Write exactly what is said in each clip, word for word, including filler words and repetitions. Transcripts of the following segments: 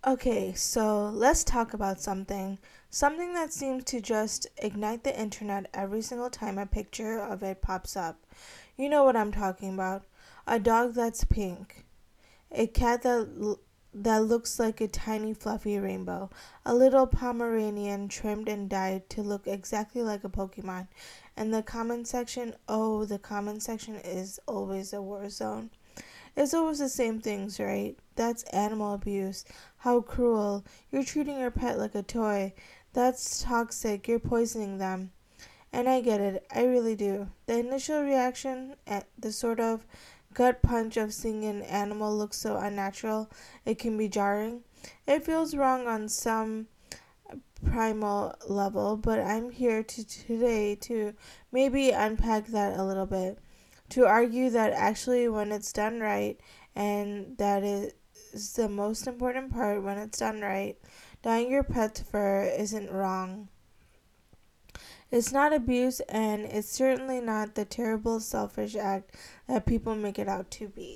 Okay, so let's talk about something. Something that seems to just ignite the internet every single time a picture of it pops up. You know what I'm talking about. A dog that's pink. A cat that l- that looks like a tiny fluffy rainbow. A little Pomeranian trimmed and dyed to look exactly like a Pokemon. And the comment section, oh, the comment section is always a war zone. It's always the same things, right? That's animal abuse. How cruel. You're treating your pet like a toy. That's toxic. You're poisoning them. And I get it. I really do. The initial reaction, eh, the sort of gut punch of seeing an animal look so unnatural, it can be jarring. It feels wrong on some primal level, but I'm here to today to maybe unpack that a little bit, to argue that actually when it's done right, and that is the most important part, when it's done right, dyeing your pet's fur isn't wrong. It's not abuse, and it's certainly not the terrible selfish act that people make it out to be.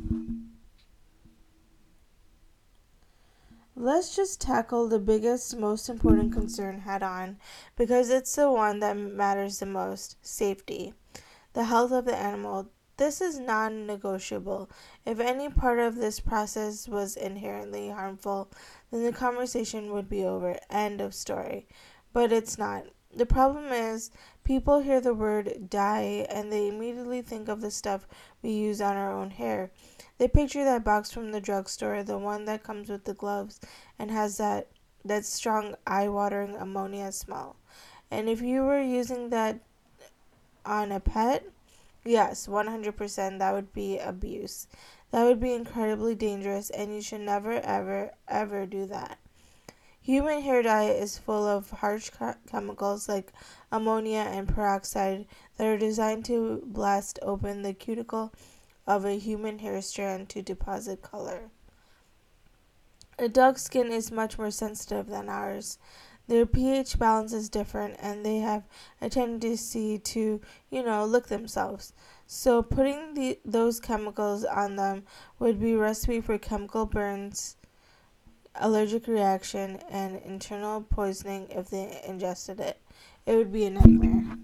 Let's just tackle the biggest, most important concern head on, because it's the one that matters the most: safety. The health of the animal. This is non negotiable. If any part of this process was inherently harmful, then the conversation would be over. End of story. But it's not. The problem is, people hear the word dye and they immediately think of the stuff we use on our own hair. They picture that box from the drugstore, the one that comes with the gloves and has that, that strong, eye watering ammonia smell. And if you were using that on a pet, yes, one hundred percent that would be abuse. That would be incredibly dangerous, and you should never, ever, ever do that. Human hair dye is full of harsh chemicals like ammonia and peroxide that are designed to blast open the cuticle of a human hair strand to deposit color. A dog's skin is much more sensitive than ours. Their pH balance is different and they have a tendency to, you know, lick themselves. So putting the, those chemicals on them would be a recipe for chemical burns, allergic reaction, and internal poisoning if they ingested it. It would be a nightmare.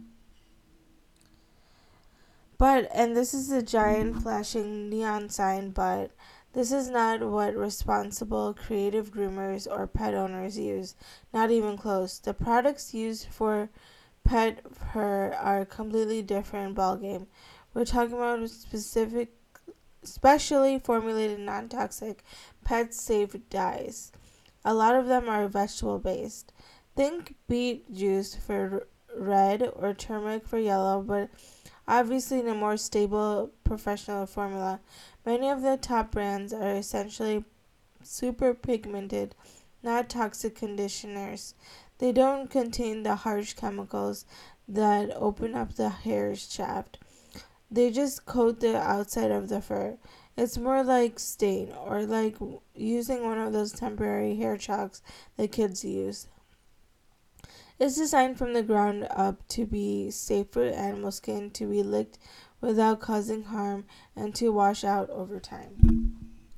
But, and this is a giant flashing neon sign, but this is not what responsible creative groomers or pet owners use. Not even close. The products used for pet fur are a completely different ballgame. We're talking about specific, specially formulated non-toxic, pet-safe dyes. A lot of them are vegetable based. Think beet juice for red or turmeric for yellow, but obviously in a more stable professional formula. Many of the top brands are essentially super pigmented, not toxic conditioners. They don't contain the harsh chemicals that open up the hair shaft. They just coat the outside of the fur. It's more like stain or like using one of those temporary hair chalks that kids use. It's designed from the ground up to be safe for animal skin to be licked without causing harm and to wash out over time.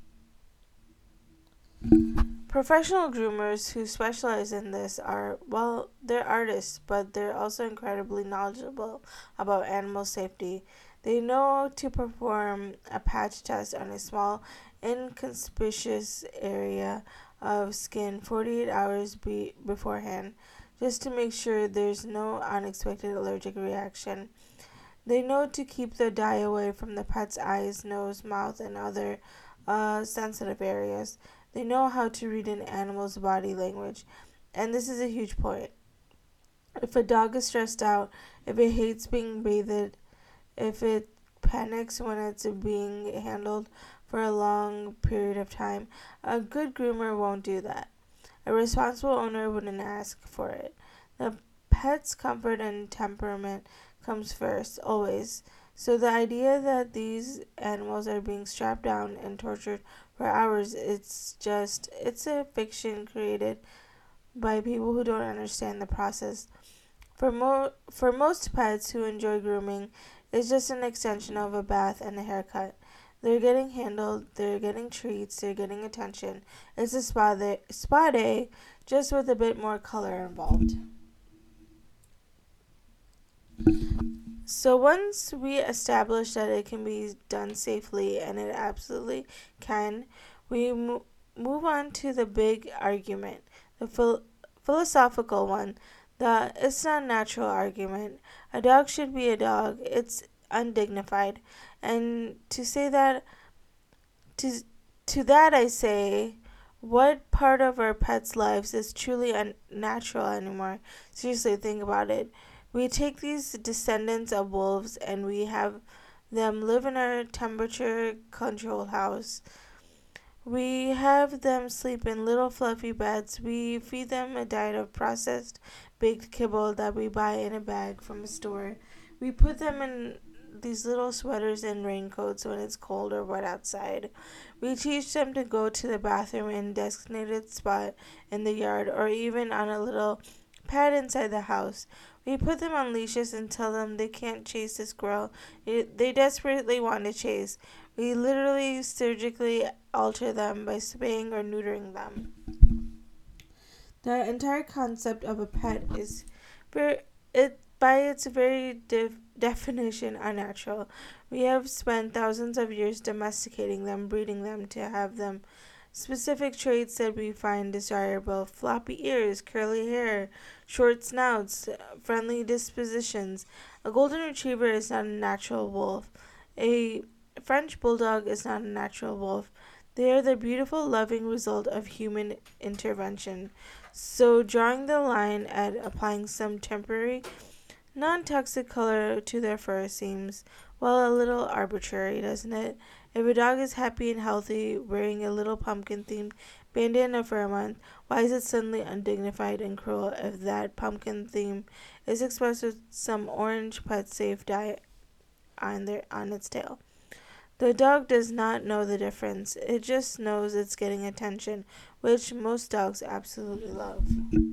Professional groomers who specialize in this are, well, they're artists, but they're also incredibly knowledgeable about animal safety. They know to perform a patch test on a small, inconspicuous area of skin forty-eight hours be- beforehand, just to make sure there's no unexpected allergic reaction. They know to keep the dye away from the pet's eyes, nose, mouth, and other uh, sensitive areas. They know how to read an animal's body language. And this is a huge point. If a dog is stressed out, if it hates being bathed, if it panics when it's being handled for a long period of time, a good groomer won't do that. A responsible owner wouldn't ask for it. The pet's comfort and temperament comes first, always. So the idea that these animals are being strapped down and tortured for hours, it's just, it's a fiction created by people who don't understand the process. For, mo- for most pets who enjoy grooming, it's just an extension of a bath and a haircut. They're getting handled, they're getting treats, they're getting attention. It's a spa day, spa day just with a bit more color involved. So once we establish that it can be done safely, and it absolutely can, we mo- move on to the big argument, the phil- philosophical one, the it's not natural argument. A dog should be a dog. It's undignified. And to say that to to that I say, what part of our pets' lives is truly unnatural anymore? Seriously, think about it. We take these descendants of wolves and we have them live in our temperature controlled house. We have them sleep in little fluffy beds. We feed them a diet of processed baked kibble that we buy in a bag from a store. We put them in these little sweaters and raincoats when it's cold or wet outside. We teach them to go to the bathroom in a designated spot in the yard or even on a little pad inside the house. We put them on leashes and tell them they can't chase the squirrel they desperately want to chase. We literally surgically alter them by spaying or neutering them. The entire concept of a pet is, very, it by its very def- definition, unnatural. We have spent thousands of years domesticating them, breeding them to have them specific traits that we find desirable: floppy ears, curly hair, short snouts, friendly dispositions. A golden retriever is not a natural wolf. A French bulldog is not a natural wolf. They are the beautiful, loving result of human intervention. So, drawing the line at applying some temporary, non toxic color to their fur seems, well, a little arbitrary, doesn't it? If a dog is happy and healthy, wearing a little pumpkin themed bandana for a month, why is it suddenly undignified and cruel if that pumpkin theme is expressed with some orange pet safe dye on, their, on its tail? The dog does not know the difference. It just knows it's getting attention, which most dogs absolutely love.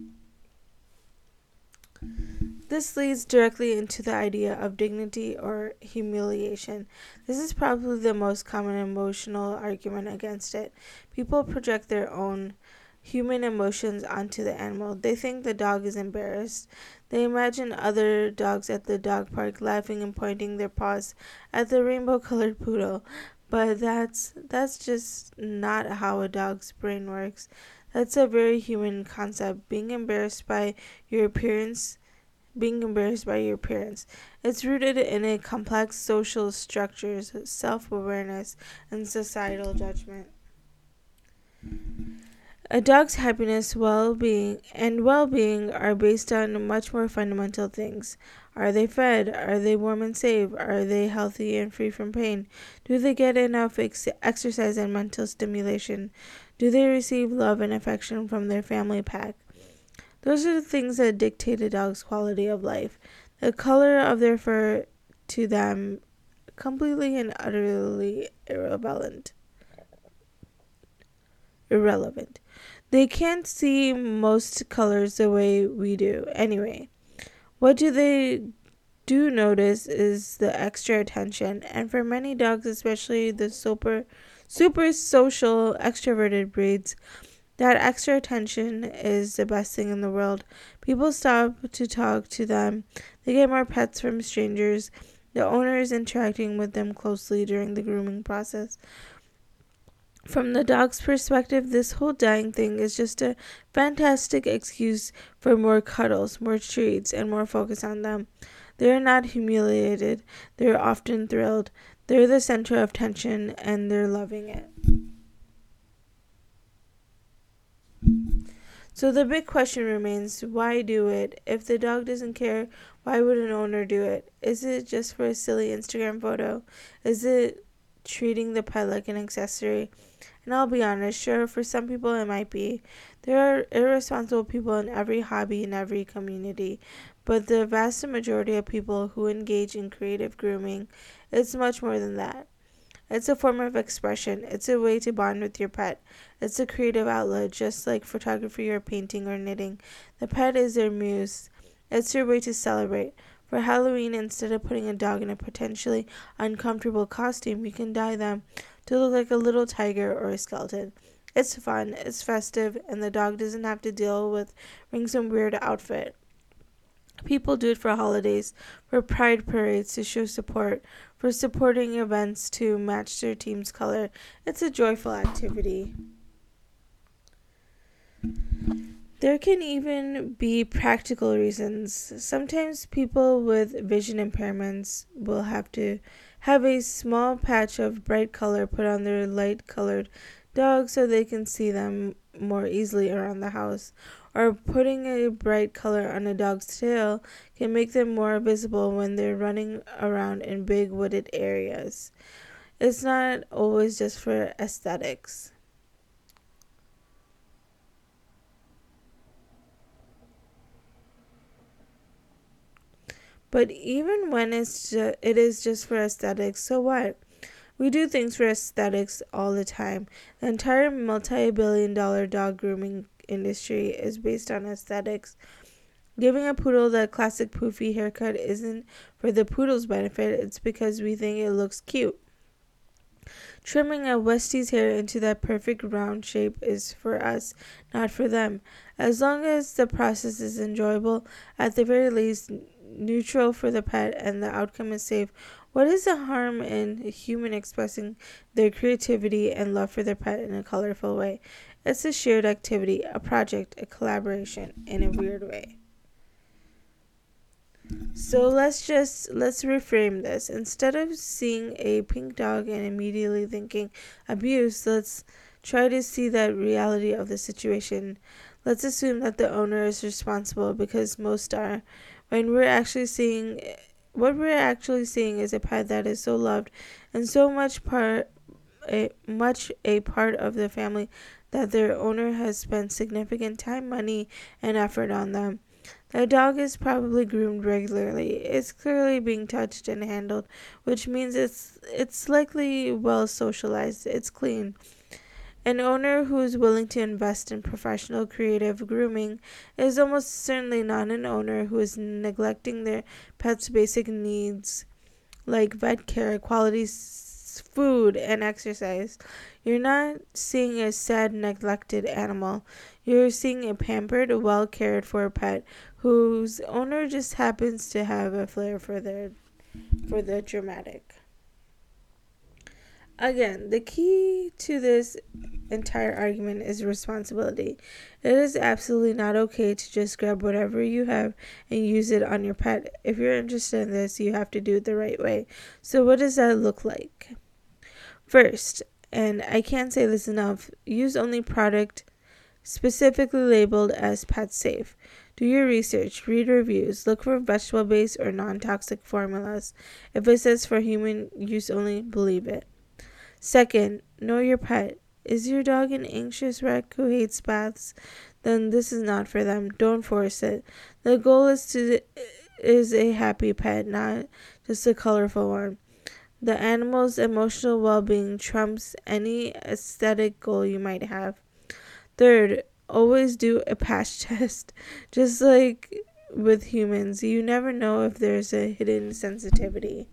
This leads directly into the idea of dignity or humiliation. This is probably the most common emotional argument against it. People project their own human emotions onto the animal. They think the dog is embarrassed. They imagine other dogs at the dog park laughing and pointing their paws at the rainbow-colored poodle. But that's that's just not how a dog's brain works. That's a very human concept. Being embarrassed by your appearance being embarrassed by your appearance. It's rooted in a complex social structures, self-awareness, and societal judgment. A dog's happiness, well-being, and well-being are based on much more fundamental things. Are they fed? Are they warm and safe? Are they healthy and free from pain? Do they get enough ex- exercise and mental stimulation? Do they receive love and affection from their family pack? Those are the things that dictate a dog's quality of life. The color of their fur to them completely and utterly irrelevant. Irrelevant. They can't see most colors the way we do anyway. What do they do notice is the extra attention, and for many dogs, especially the super super social extroverted breeds, that extra attention is the best thing in the world. People stop to talk to them. They get more pets from strangers. The owner is interacting with them closely during the grooming process. From the dog's perspective, this whole dying thing is just a fantastic excuse for more cuddles, more treats, and more focus on them. They are not humiliated. They're often thrilled. They're the center of attention, and they're loving it. So the big question remains, why do it? If the dog doesn't care, why would an owner do it? Is it just for a silly Instagram photo? Is it treating the pet like an accessory? And I'll be honest, sure, for some people it might be. There are irresponsible people in every hobby, in every community. But the vast majority of people who engage in creative grooming, it's much more than that. It's a form of expression. It's a way to bond with your pet. It's a creative outlet, just like photography or painting or knitting. The pet is their muse. It's their way to celebrate. For Halloween, instead of putting a dog in a potentially uncomfortable costume, you can dye them to look like a little tiger or a skeleton. It's fun, it's festive, and the dog doesn't have to deal with wearing some weird outfit. People do it for holidays, for pride parades to show support, for supporting events to match their team's color. It's a joyful activity. There can even be practical reasons. Sometimes people with vision impairments will have to have a small patch of bright color put on their light colored dog so they can see them more easily around the house. Or putting a bright color on a dog's tail can make them more visible when they're running around in big wooded areas. It's not always just for aesthetics. But even when it's ju- it is just for aesthetics, so what? We do things for aesthetics all the time. The entire multi-billion dollar dog grooming industry is based on aesthetics. Giving a poodle that classic poofy haircut isn't for the poodle's benefit, it's because we think it looks cute. Trimming a Westie's hair into that perfect round shape is for us, not for them. As long as the process is enjoyable, at the very least, neutral for the pet, and the outcome is safe, what is the harm in a human expressing their creativity and love for their pet in a colorful way? It's a shared activity, a project, a collaboration in a weird way. So let's just let's reframe this. Instead of seeing a pink dog and immediately thinking abuse, let's try to see that reality of the situation. Let's assume that the owner is responsible, because most are. When we're actually seeing what we're actually seeing is a pet that is so loved and so much part a much a part of the family that their owner has spent significant time, money, and effort on them. The dog is probably groomed regularly. It's clearly being touched and handled, which means it's it's likely well socialized. It's clean. An owner who is willing to invest in professional creative grooming is almost certainly not an owner who is neglecting their pet's basic needs like vet care, quality s- food, and exercise. You're not seeing a sad, neglected animal. You're seeing a pampered, well cared for pet whose owner just happens to have a flair for their for the dramatic. Again, the key to this entire argument is responsibility. It is absolutely not okay to just grab whatever you have and use it on your pet. If you're interested in this, you have to do it the right way. So what does that look like? First, and I can't say this enough, use only product specifically labeled as pet safe. Do your research, read reviews, look for vegetable-based or non-toxic formulas. If it says for human use only, believe it. Second, know your pet. Is your dog an anxious wreck who hates baths? Then this is not for them. Don't force it. The goal is to is a happy pet, not just a colorful one. The animal's emotional well-being trumps any aesthetic goal you might have. Third, always do a patch test. Just like with humans, you never know if there's a hidden sensitivity.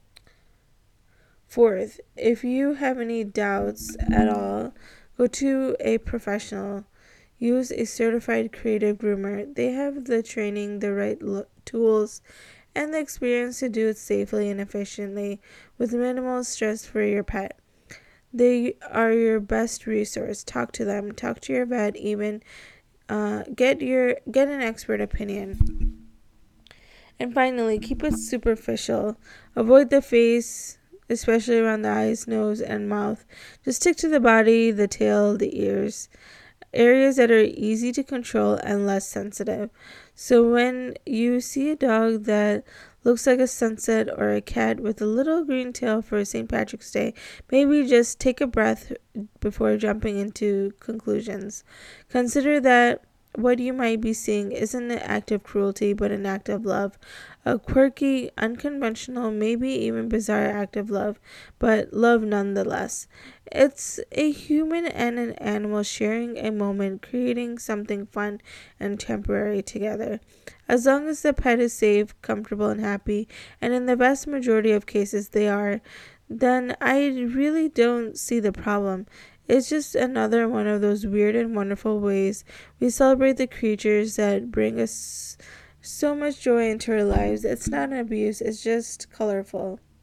Fourth, if you have any doubts at all, go to a professional. Use a certified creative groomer. They have the training, the right lo- tools, and the experience to do it safely and efficiently with minimal stress for your pet. They are your best resource. Talk to them. Talk to your vet. Even uh, get your get an expert opinion. And finally, keep it superficial. Avoid the face, especially around the eyes, nose, and mouth. Just stick to the body, the tail, the ears, areas that are easy to control and less sensitive. So when you see a dog that looks like a sunset or a cat with a little green tail for Saint Patrick's Day, maybe just take a breath before jumping into conclusions. Consider that what you might be seeing isn't an act of cruelty, but an act of love. A quirky, unconventional, maybe even bizarre act of love, but love nonetheless. It's a human and an animal sharing a moment, creating something fun and temporary together. As long as the pet is safe, comfortable, and happy, and in the vast majority of cases they are, then I really don't see the problem. It's just another one of those weird and wonderful ways we celebrate the creatures that bring us so much joy into our lives. It's not an abuse, it's just colorful.